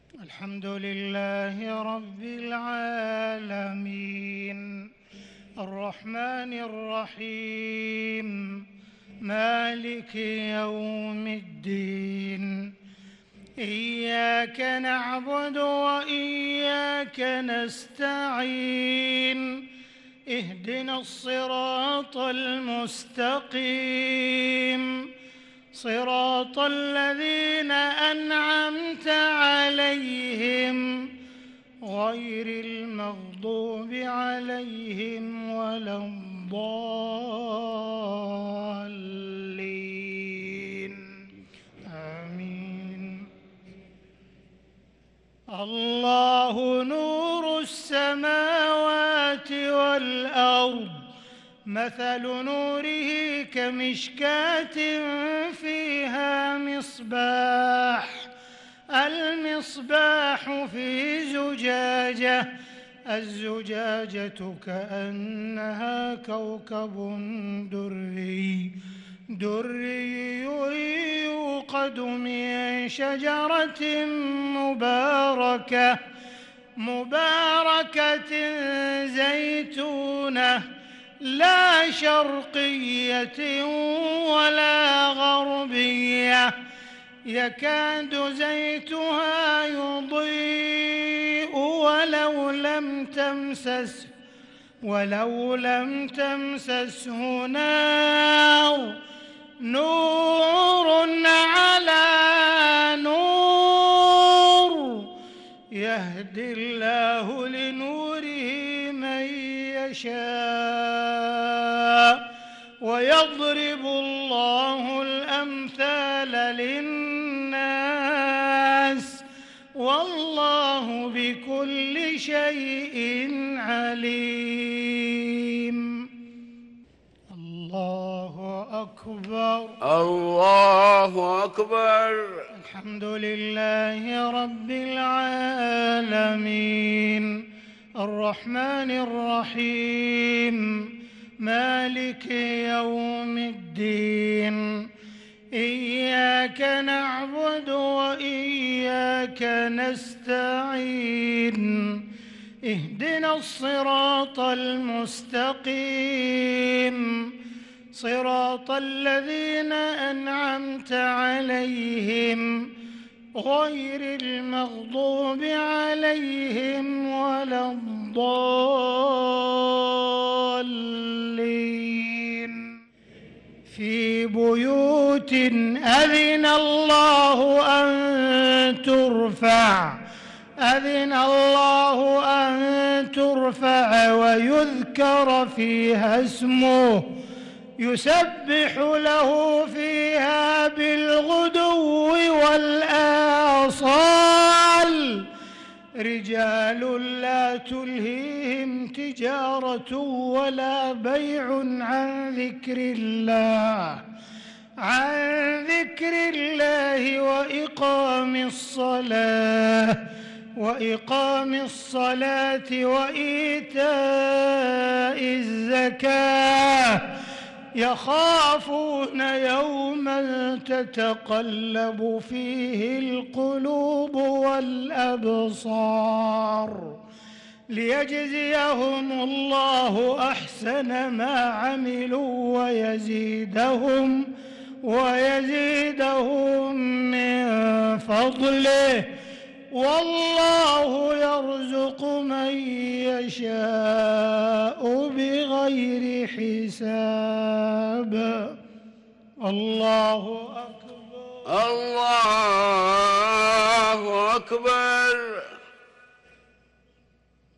الحمد لله رب العالمين الرحمن الرحيم مالك يوم الدين إياك نعبد وإياك نستعين اهدنا الصراط المستقيم صراط الذين أنعمت عليهم غير المغضوب عليهم ولا الضالين آمين. الله نور السماوات والأرض مثل نوره كمشكاة فيها مصباح المصباح في زجاجة الزجاجة كأنها كوكب دري يوقد من شجرة مباركة زيتونة لا شرقية ولا غربية يكاد زيتها يضيء ولو لم تمسسه نور على نور يهدي الله لنوره من يشاء ويضرب الله الأمثال للناس والله بكل شيء عليم. الله أكبر الله أكبر. الحمد لله رب العالمين الرحمن الرحيم مالك يوم الدين إياك نعبد وإياك نستعين اهدنا الصراط المستقيم صراط الذين أنعمت عليهم غير المغضوب عليهم ولا الضالين. في بيوت أذن الله أن ترفع ويذكر فيها اسمه يسبح له فيها بالغدو والآصال رجال لا تلهيهم تجارة ولا بيع عن ذكر الله وإقام الصلاة وإيتاء الزكاة يخافون يوما تتقلب فيه القلوب والأبصار ليجزيهم الله أحسن ما عملوا ويزيدهم من فضله والله يرزق من يشاء بغير حساب. الله أكبر. الله